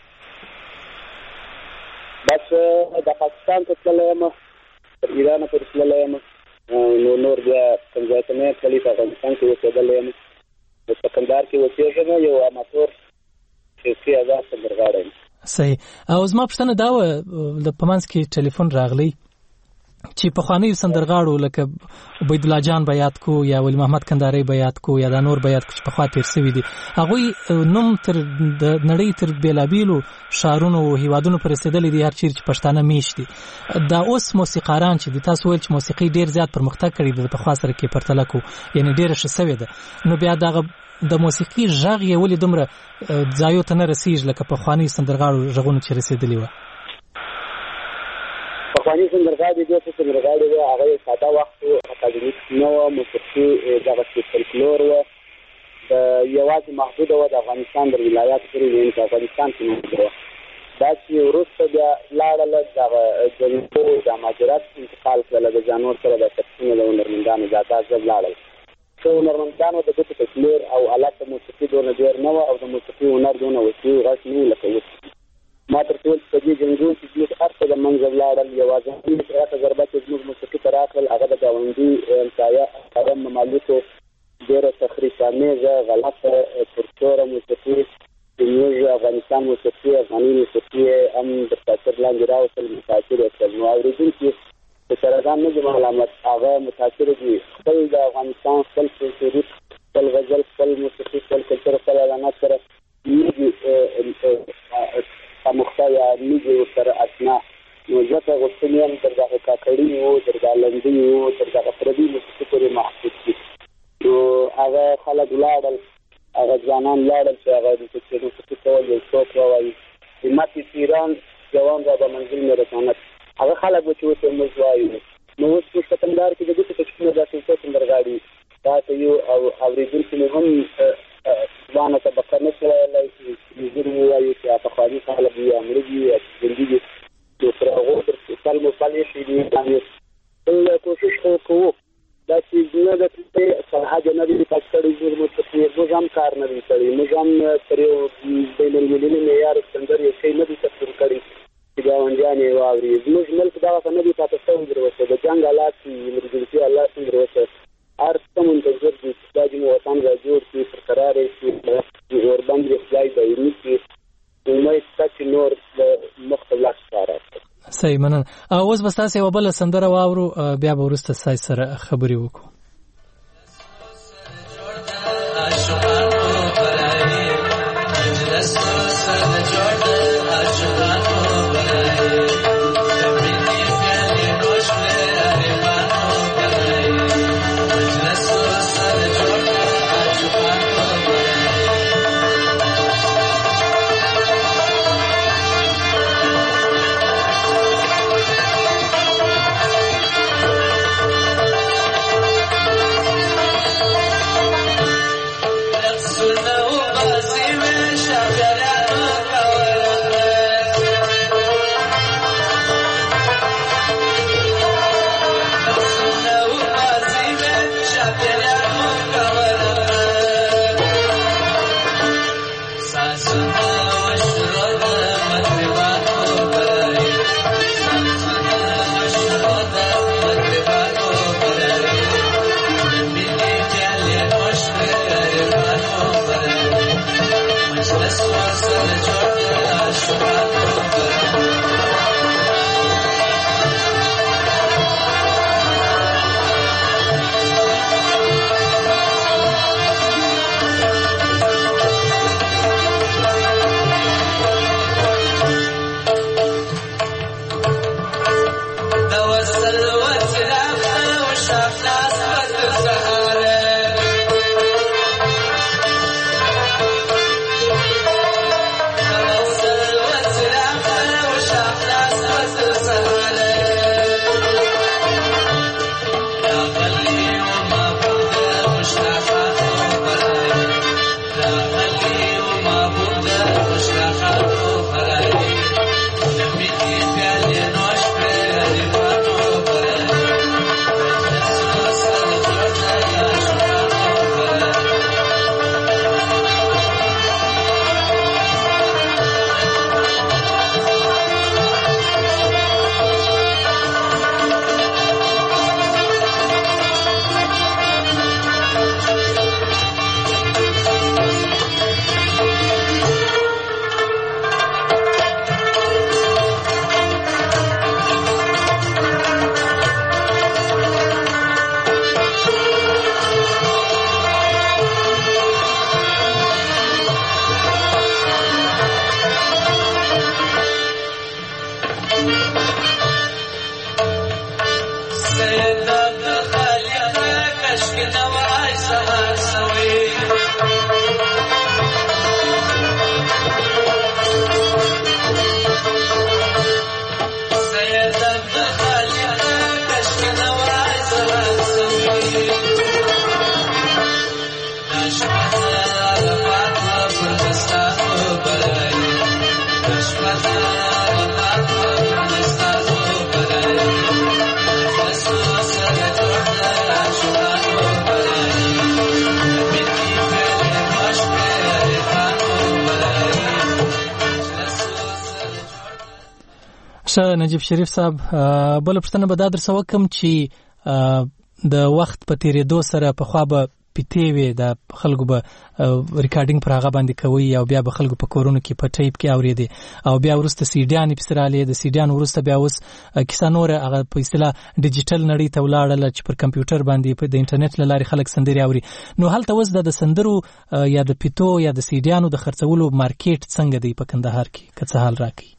بس د پاکستان ته تللی یم تر ایرانه پورې تللی یم نو نور بیا کوم ځای ته نه تللی په افغانستان کې اوسېدلی یم په کندهار کې اوسېږم یو اماتور سیاسي آزاد سندرغاړی یم صحیح او زما پوښتنه دا وه په منځ کې ټلیفون راغلی چې په خواني سندرغاړو لکه عبید الله جان بیات کو یا ولی محمد کندهاری بیات کو یا د نور بیات کو چې په خوا تیر سوي دي هغه نوم تر د نړۍ تر بیلابیلو شارونو او هیوادونو پر رسیدلې دي هر چیرې چې پښتانه میشت دي دا اوس موسیقاران چې د تاسو ول چې موسیقي ډیر زیات پرمختګ کړی دی په خوا سره کې پرتله کو یعنی ډیر ښه سوي ده نو بیا د موسیقي ژغ یې ولې دومره ځایو ته نه رسیږي لکه په خواني سندرغاړو ژغونو چې رسیدلی و پخوانی سندرغاړي دغه سندرغاړي و هغه ساده وخت اکاډمیک نو موسیقي دغه فولکلور و یوازې محدود و د افغانستان د ولایاتو پورې وین په افغانستان کې موجود و دا چې وروسته بیا لاړل د جنوب د ماجرات انتقال کړل د جانور سره د تقسیم د هنرمندانو ځای لاړل څو هنرمندانو د دغه فولکلور او آلات موسیقي دونه ډیر نه و او د موسیقي هنر دونه وسیع غږ نه لکه ما تر ټول په دې جنګونو کې زموږ ارته د منځ لاړل یوازې هغه ضربه چې زموږ موسیقي ته راغلل هغه د ګاونډي همسایه عرب ممالکو ډېره تخریب‌آمیزه غلطه پرچوره موسیقي زموږ افغانستان موسیقي افغاني موسیقي هم د تاثیر لاندې راوستل متاثر کړل نو اورېدونکي د سرګان نه دي ملامت هغه متاثر دي خپل د افغانستان خپل کلتور خپل غزل خپل موسیقي خپل کلتور خپل اعلانات سره مختیا نیږي سره اسنا نو ځکه غوښتنیم تر دغه کاکړي وو تر دغه لندي وو تر دغه پردي موسیقي پورې محدود دي نو هغه خلک لاړل هغه ځوانان لاړل چې هغه د موسیقي کول یو څوک وایي همت ایران جوان را به منزل مې رساند هغه خلک چې اوس موږ وایو نو اوس په کندهار کې د دې تشکیل د څو سندرغاړي تاسو یو او اوریدونکو هم ځوانه طبقه نه کولای شي چې وایي چې په خاري خلک یې امرګي او ژوندۍ د فرغو تر څل مصالح شي دي باندې کوشش کوو دا چې نه د صلاح جنبي پښتړي د موسیقي نظام کار نه کوي نظام پر یو بین المللي معیار ستندر یې شي نه دي تفسیر کړی چې ګاونډیان یې واوري زموږ ملک دا څنګه دي تاسو ته وروسته د جنگ حالات ایمرجنسي حالات وروسته هر څه منتظر دي چې د وطن را جوړ شي برقرار شي د اوربند اصلاح دایمي شي امید چې نور مختلف کار صحیح مننه اوس بس تاسو یو بل سندره واورو بیا به ورسته سره خبرې وکړو نجیب شریف صاحب بل پښتنه به دا درسو کوم چې د وخت په تیریدو سره په خوا به پټې وي د خلکو به ریکارډینګ پر هغه باندې کوي او بیا به خلکو په کورونو کې په ټیپ کې اورېدي او بیا ورسته سیډیان پسراله د سیډیان ورسته بیا اوس کیسه نور هغه په اصطلاح ډیجیټل نړۍ ته ولاړل چې پر کمپیوټر باندې په د انټرنیټ لاري خلک سندري اوري نو هلته اوس د سندرو یا د پیټو یا د سیډیانو د خرڅولو مارکیټ څنګه دی په کندهار کې که څه حال راکړي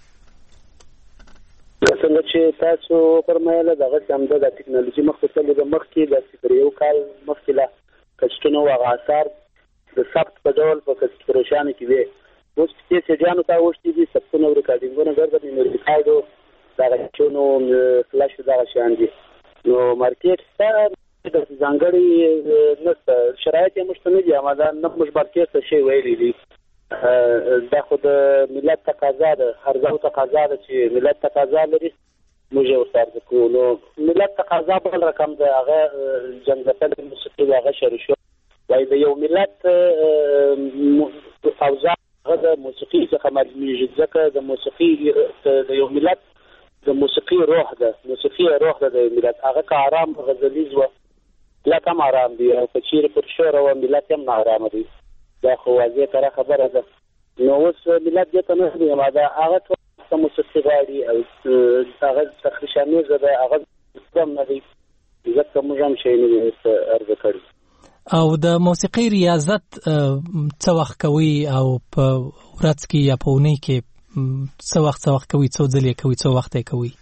څنګه چې تاسو فرمایله دغه څنګه د ټکنالوژي مختصل د مخکې د سپریو کال مخکې لا کښتونو او آثار د ثبت په ډول په کښتورشان کې وي اوس چې سجانو تا وشتي دي ثبتونه ریکارډینګونه ګرځي نو ریکارډو دا چونو فلاش دا شان دي نو مارکیټ سره د ځانګړي نو شرایط یې مشتمل دي اما دا نه مش مارکیټ څه شی ویلي دي دا خود ملت تقاضا ده هر ځای تقاضا ده چې ملت تقاضا لري موږ ورسره کوو نو ملت تقاضا بل رقم ده هغه جنګتل موسیقي هغه شروع شو وای د یو ملت اوزار هغه موسیقي څخه معلومیږي ځکه د موسیقي د یو ملت د موسیقي روح ده موسیقي روح ده د ملت هغه که آرام غزلیز و ملت هم آرام دي او که چیرې پر شور و ملت هم ناآرامه دي دا خو واضح تر خبره ده نو اوس ملت دې ته نه دی ما دا هغه څه موسیقي غواړي او هغه تخریشانیز ده هغه څه نه دی ځکه موږ هم شي نه ارزه کړی او د موسیقي ریاضت څه وخت کوي او په ورځ کې یا په اونۍ کې څه وخت کوي څو ځلې کوي څو وخت یې کوي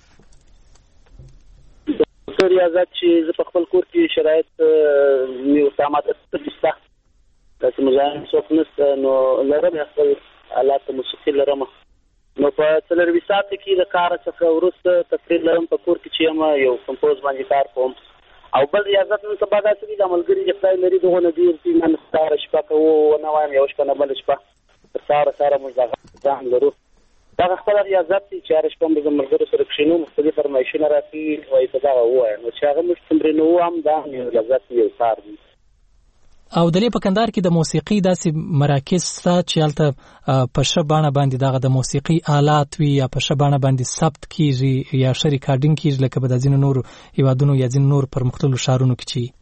ریاضت چې زه په خپل کور کې شرایط مې وسامات ستاسو تاسو مزاحم څوک نشته نو لرم خپل آلات موسیقي لرم نو په څلور ساعت کې د کار څخه ورسته تقریبا لرم په کور کې چې ما یو کمپوز باندې کار کوم او بل ریاضت نن سبا دا چې د عملګری چې پای لري دغه ندی چې نن ستاره شپه کوو نه وایم یو شپه نه بل شپه ساره موږ ځان لرو دا خپل ریاضت چې هر شپه موږ مرګرو سره کښینو مختلف فرمایشونه راځي وایي څه دا وایي نو چې هغه موږ تمرینو هم دا ریاضت یو کار دی او د دې په کندهار کې د موسیقي داسې مراکز شته چې هلته په ښه بڼه باندې دغه د موسیقي آلات وي یا په ښه بڼه باندې ثبت کیږي یا ښه ریکارډینګ کیږي لکه به د ځینو نورو هیوادونو یا ځینو نور پر مختلفو ښارونو کې چې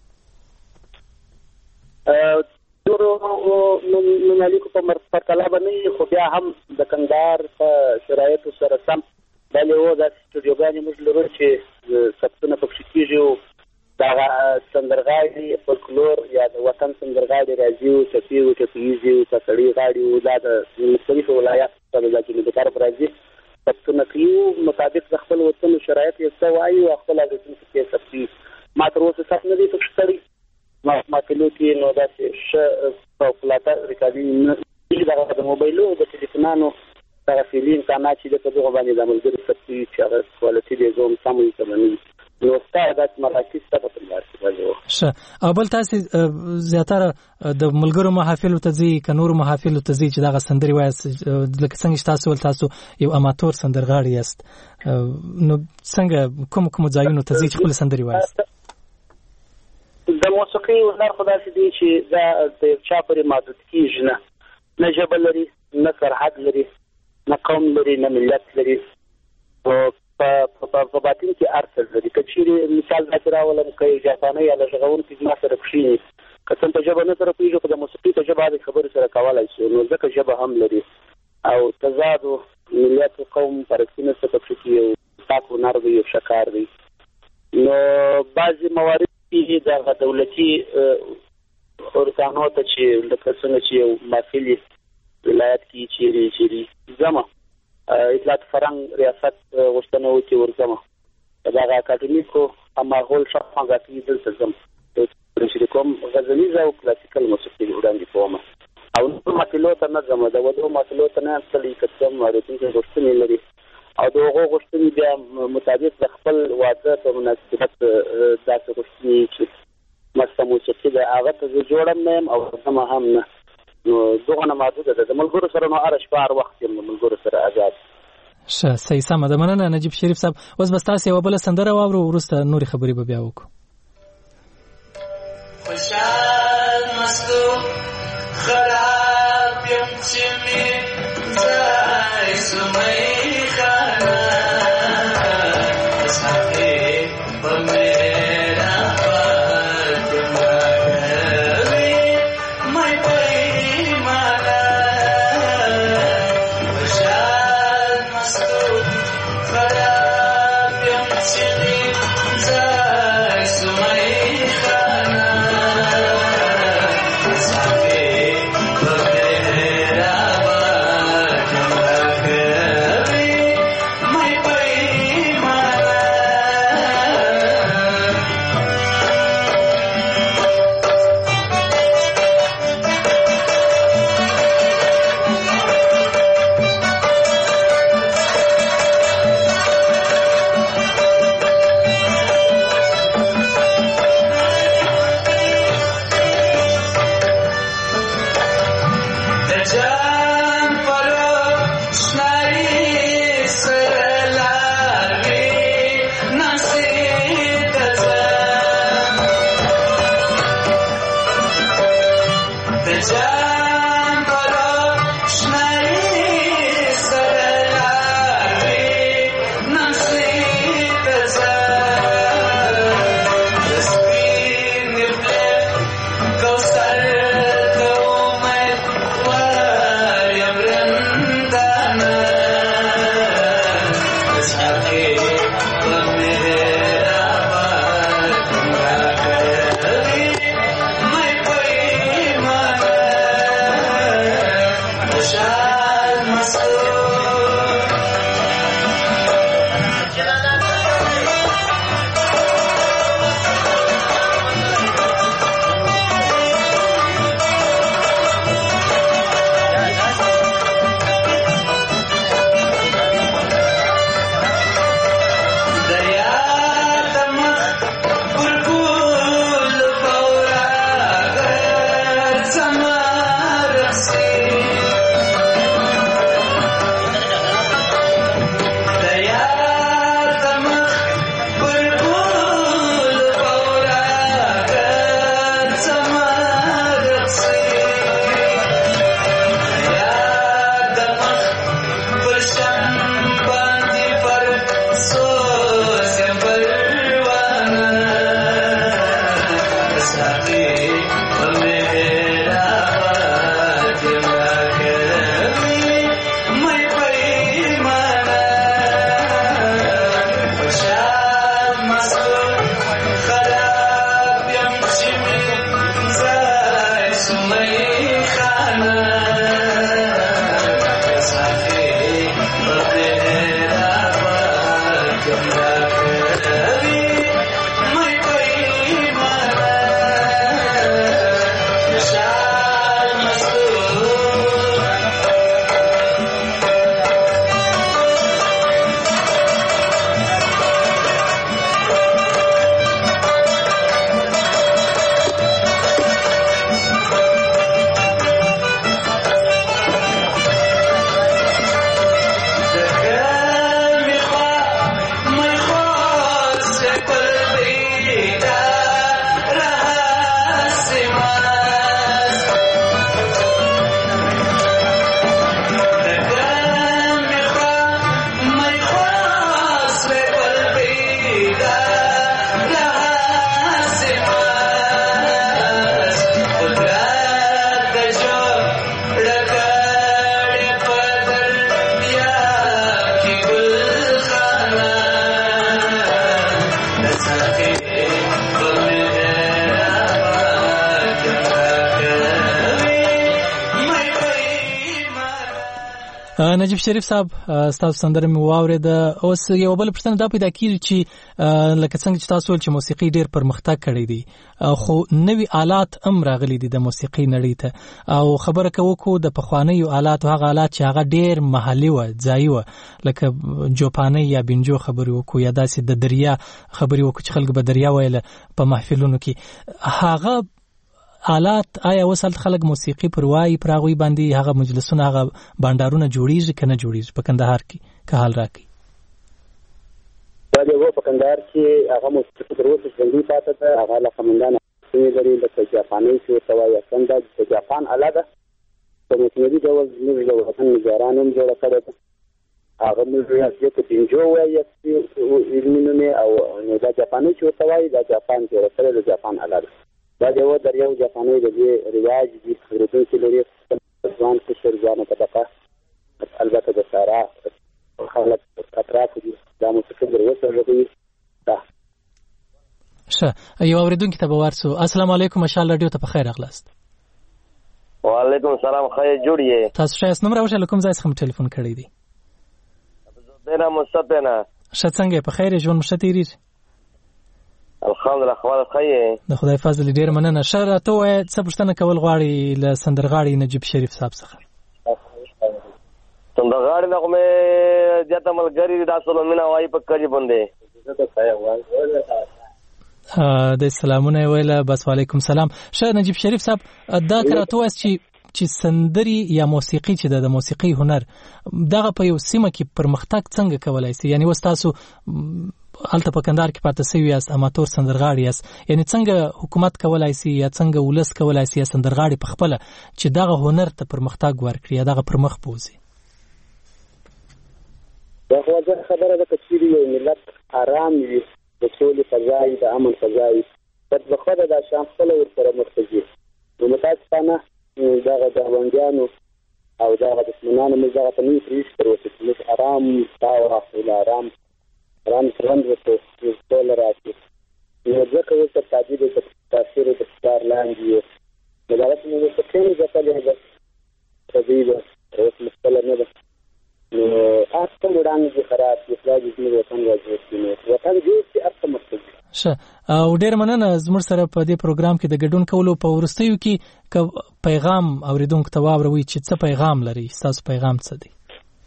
ممالکو په پرتله باندې خو بیا هم د کندهار په شرایطو سره سم بلې و دا سټوډیوګانې موږ لرو چې ثبتونه پکې کیږي دا سندرغاړي فولکلور یا د وطن سندرغاړي راځي او چپی او چپیږي او تکړی غاړي او د مختلفو ولایاتو څخه د کندهار راځي څه کوي مطابق د خپل وطن شرایط یې څه وایي او خپل د څه څه ما تر اوسه څه نه دي پښتړي ما کلو کې نو دا چې په پلاټا ریکارډینګ د موبایلو د ټلیفونانو دا فیلین کانا چې د دغه باندې د ملګری سپي چې هغه کوالټي دی زوم سموي کوي نو ستاسو د مراکز ته په ښه او بل تاسو زیاتره د ملګرو محافل ته ځي ک نور محافل ته ځي چې دغه سندري وایي لکه څنګه تاسو یو اماتور سندرغاړی یاست نو څنګه کوم ځایونو ته ځي چې خپل سندري وایي د موسیقي هنر خدای دې چې دا د چا پرې محدود کیږي نه ژبه لري نه سرحد لري نه قوم لري نه ملت لري په باطن کې ارث لري کچېری مثال دا راولم کوي جاپاني یا لږغون کې ما سره پښینی کله په ژبه نه سره پیژو په موسیقي په ژبه د خبرو سره کولای شي نو ځکه ژبه هم لري او تضاد ملت قوم پرکینه څه پکې یو تاسو نار دی یو شکار دی نو بعضی موارد کې د دولتي اورګانو ته چې لکه څنګه چې یو مافیلی ولایت کې چیرې زما اطلاعات فرنګ ریاست وشتنه و چې ورځم دا اکاډمیکو ماحول شخصا غاټي دلته زم چې کوم غزلیزه او کلاسیکل موسیقي وړاندې کوم او نو ماتلو ته نه زم دا ودو ماتلو ته نه اصلي کتم مارتين کې غوښتنې لري او دغه غوښتنې بیا مطابق د خپل واده په مناسبت داسې غوښتنې چې مست موسیقي د هغه ته جوړم نه او سم هم نه نو دغه نه محدود ده د ملګرو سره نو ارش بار وخت یم ملګرو سره آزاد صحیح سم ده مننه نجیب شریف صاحب اوس بس تاسو یو بل سندره واورو ورسته نوري خبرې به بیا وکړو خوشال مستو خراب یم چې می ځای سمې خانه نجیب شریف صاحب تاسو سندره مې واورېده. اوس یو بل پوښتنه دا پیدا کیږي چې لکه څنګه چې تاسو ول چې موسیقي ډېر پرمختګ کړی دی خو نوي آلات هم راغلي دي د موسیقي نړۍ ته او خبره کوو د پخوانیو آلاتو هغه آلات چې هغه ډېر محلي و ځایي و لکه جوپاني یا بنجو خبرې وکړو یا داسې د دریا خبرې وکړو چې خلک به دریا ویل په محفلونو کې هغه آلات آیا وصل خلک موسیقي پروايي پراغوي باندې هغه مجلسونه هغه بانډارونه جوړیږي کنه جوړیږي په کندهار کې که حال راکړي دا یو په کندهار کې هغه موسیقي تر اوسه ژوندۍ پاتې ده هغه له خمندان څخه لري د جاپاني چې توای څنګه د جاپان آله ده په متنوي ډول موږ د وطن نگرانو جوړ کړو هغه موږ یې چې دینجو وایي علمي او نو دا جاپاني چې وتاوي دا جاپان کې سره د جاپان علاوه دا یو دریو جاپاني د رواج دي ورته چې لري ځوان کې شرځانه طبقه البته د سارا خلک اطراف دي دا موسیقي دروسه لري دا شه یو اوریدونکو ته ورسو السلام علیکم مشال رادیو ته په خیر اغلاست وعلیکم السلام خیر جوړیه تاسو شایست نمبر اوشه کوم ځای څخه ټلیفون کړی دی دینا مصطفینا شڅنګ په خیر ژوند مشتيري الحمدلله خبر خیر د خدای فضل ډیر مننه شر ته وای څه پښتنه کول غواړي ل سندرغاړي نجیب شریف صاحب څخه سندرغاړي دغه مې جته ملګری د اصل مینا وای په کړي باندې د سلامونه ویله بس وعلیکم سلام شه نجیب شریف صاحب دا کراته واس چې سندري یا موسیقي چې د موسیقي هنر دغه په یو سیمه کې پرمختګ څنګه کولای شي یعنی وستاسو الته په کندهار کې پاتې سوي یاست اماتور سندرغاړي یاست یعنی څنګه حکومت کولای شي یا څنګه ولس کولای شي سندرغاړي په خپل چې دغه هنر ته پرمختګ ورکړي یا دغه پرمخ بوزي دا خبره ده چې یو ملت آرام وي د ټول فضای د امن فضای په خپل د شان خپل ورسره مرتجي نو متاسفانه دغه د وانګانو او دغه د سمنانو موږ دغه تنوي پریش پر وسیله آرام تاو او آرام څنګه وته ټول راځي نو ځکه چې تعدیل د تاثیر د ستار لاندې مدارت موږ څه کوي چې په دې تدریب او مستقله نه ده نو اصل وړاندې خراب دي خلاصې موږ وطن راځي وطن دې چې اصل مستقله شه او ډیر مننه زموږ سره په دې پروګرام کې د ګډون کولو په ورستیو کې پیغام اوریدونکو ته واوروي چې څه پیغام لري تاسو پیغام څه دی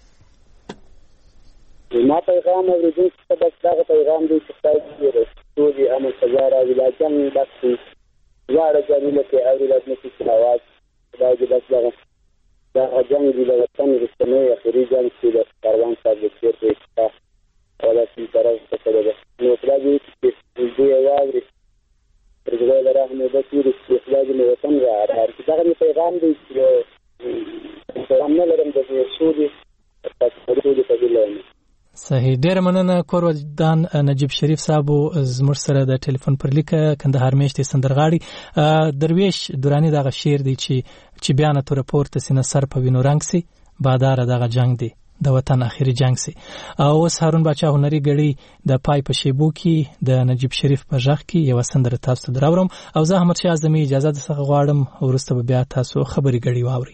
ما پیغام اوریدونکو ته بس دا پیغام دی چې تاسو یې ټولې امن سزا ولایتان بس زړه جنونه کې اورید نه کیږي आवाज دا چې بس دا جنگ دی د وطن رسمي اخري جنگ چې د کاروان صاحب د چیرته ولا چې طرف ته کړو نو پلاوی چې دې आवाज پرګل راهنه د تیرې اخلاق نو وطن راځي دا پیغام دی چې پیغام نه لرم د سعودي تاسو په دې لونه صحیح ډیر مننه کوروجدان نجیب شریف صاحب زموږ سره د ټلیفون پر لیکه کندهار میشتي سندرغاړي درویش دورانی دغه شعر دی چې بیان تر پورته سینه سر په وینو رنگ سي بادار دغه جنگ دی د وطن اخیری جنگ سي او اوس هارون بچا هنري غړي د پای په شیبو کې د نجیب شریف په ژغ کې یو سندره تاسو دراورم او زه احمد شاه اعظمي اجازه څخه غواړم ورسته بیا تاسو خبري غړي واوري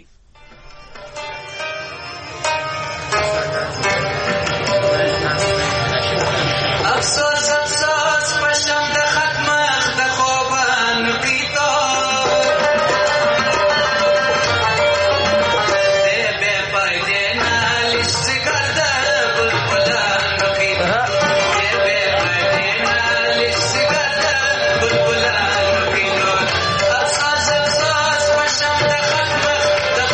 Afsas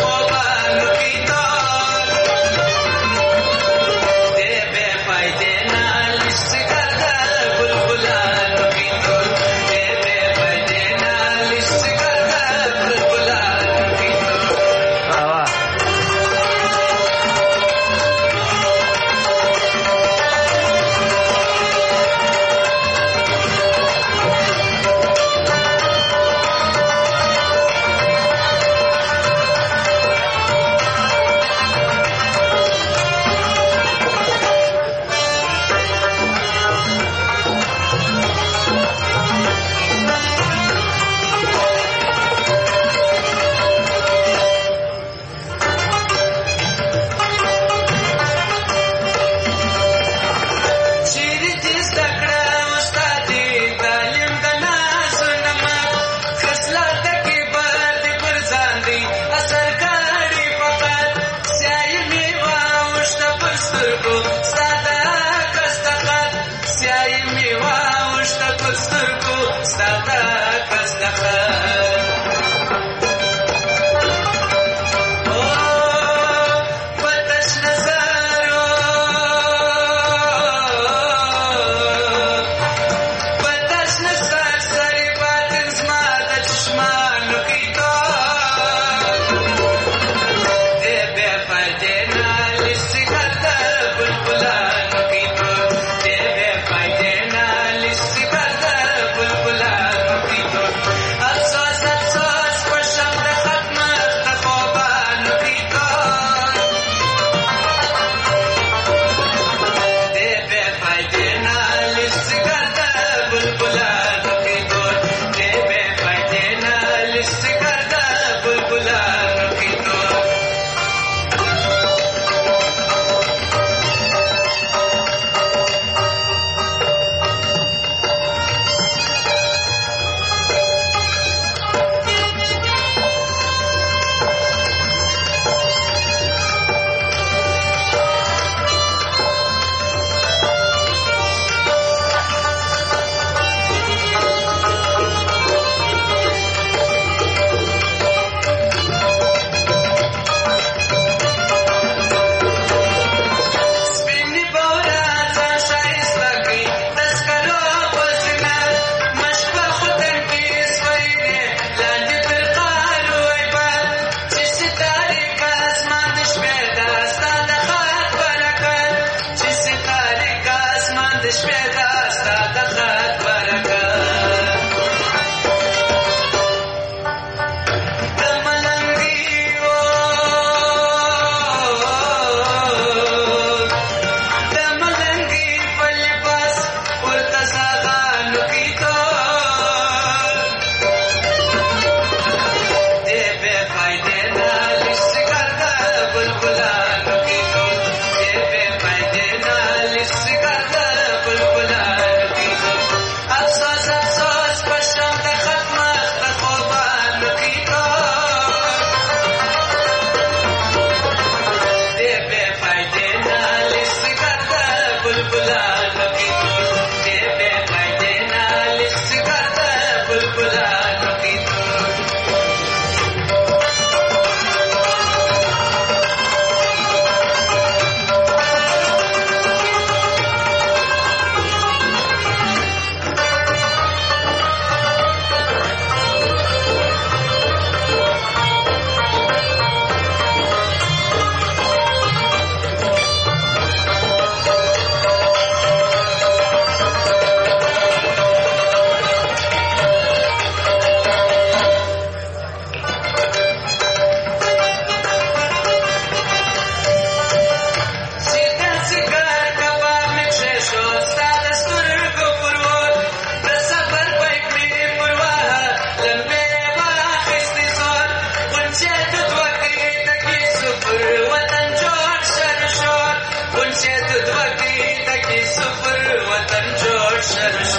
شهر